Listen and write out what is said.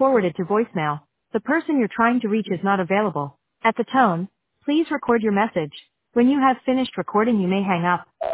forwarded to voicemail. The person you're trying to reach is not available. At the tone, please record your message. When you have finished recording, you may hang up.